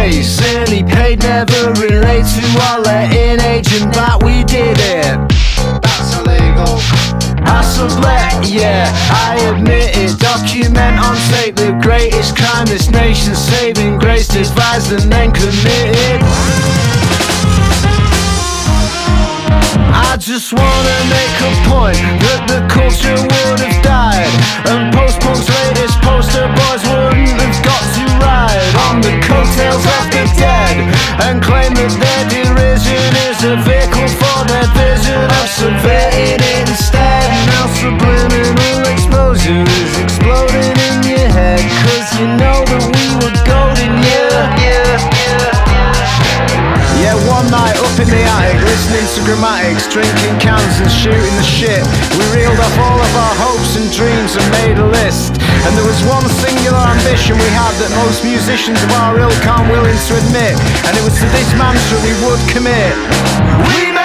face, early paid, never relate to our letting agent that we did it. That's illegal. I sublet, yeah, I admit it. Document on tape the greatest crime this nation's saving grace, devised and then committed. I just wanna make a point that the culture would have died, and post-punk's latest poster boys wouldn't have got to ride on the coattails of the dead and claim that their derision is a vehicle for their vision of subverting it instead. Now subliminal exposure is exploding in your head, cause you know that we were golden, yeah, one night up in the attic, listening to grammatics, drinking cans and shooting the shit, we reeled off all of our hopes and dreams and made a list. And there was one singular ambition we had that most musicians of our ilk aren't willing to admit, and it was to this mantra we would commit. We